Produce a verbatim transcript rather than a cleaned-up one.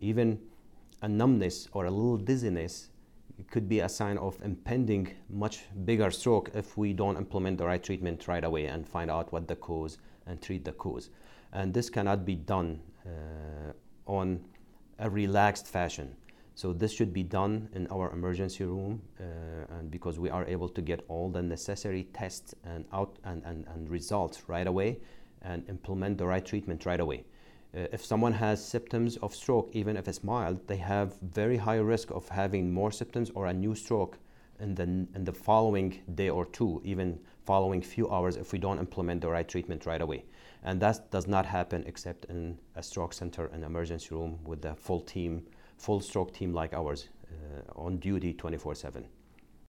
Even a numbness or a little dizziness could be a sign of impending much bigger stroke if we don't implement the right treatment right away and find out what the cause and treat the cause. And this cannot be done uh, on a relaxed fashion. So this should be done in our emergency room, uh, and because we are able to get all the necessary tests and out and, and, and results right away and implement the right treatment right away. Uh, if someone has symptoms of stroke, even if it's mild, they have very high risk of having more symptoms or a new stroke in the, in the following day or two, even following few hours if we don't implement the right treatment right away. And that does not happen except in a stroke center, an emergency room with a full team, full stroke team like ours uh, on duty twenty-four seven.